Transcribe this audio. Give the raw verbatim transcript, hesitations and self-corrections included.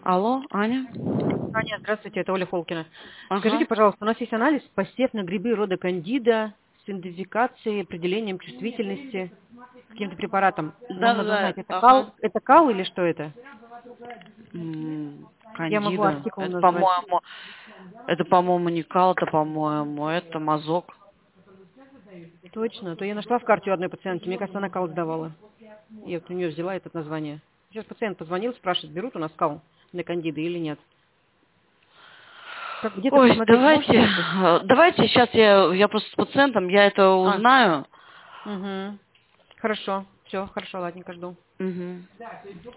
Алло, Аня? Аня, здравствуйте, это Оля Холкина. Ага. Скажите, пожалуйста, у нас есть анализ посев на грибы рода кандида с идентификацией, определением чувствительности каким-то препаратом. Нам надо Да-да-да, узнать, это ага. кал, это кал или что это? М, Я могу Кандида. артикул Это, назвать. по-моему, это, по-моему, не кал, это, по-моему, это мазок. Точно, то я нашла в карте у одной пациентки, мне кажется, она кал сдавала. Я вот у нее взяла это название. Сейчас пациент позвонил, спрашивает, берут у нас кал на кандиды или нет. Как где-то Ой, посмотреть давайте, можно это? э, давайте сейчас я, я просто с пациентом, я это А, узнаю. угу. Хорошо, все, хорошо, ладненько, жду. Мгм.